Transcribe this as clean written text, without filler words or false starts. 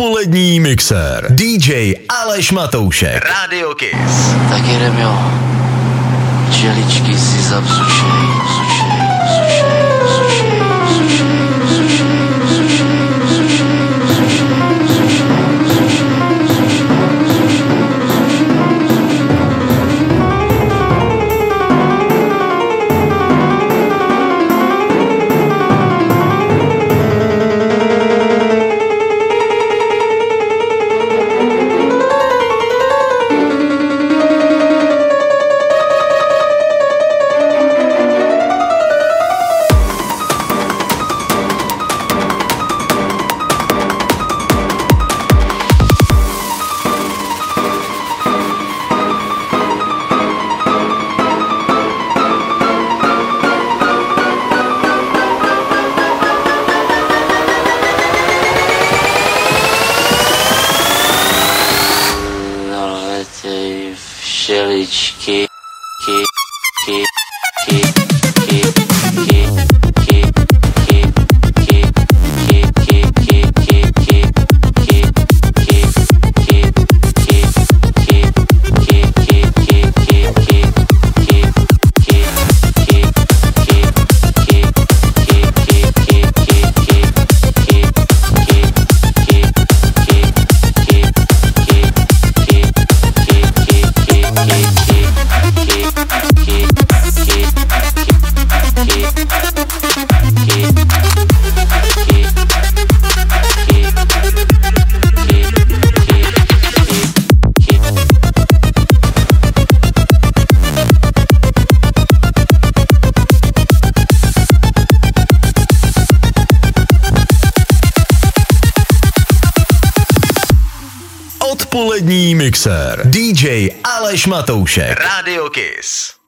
Odpolední mixér. DJ Aleš Matoušek. Radio Kiss. Tak jedem, jo. Čeličky si zavzušej, vzušej, vzušej, vzušej, vzušej, vzušej, vzušej, všeličky, Odpolední mixér. DJ Aleš Matoušek. Radio Kiss.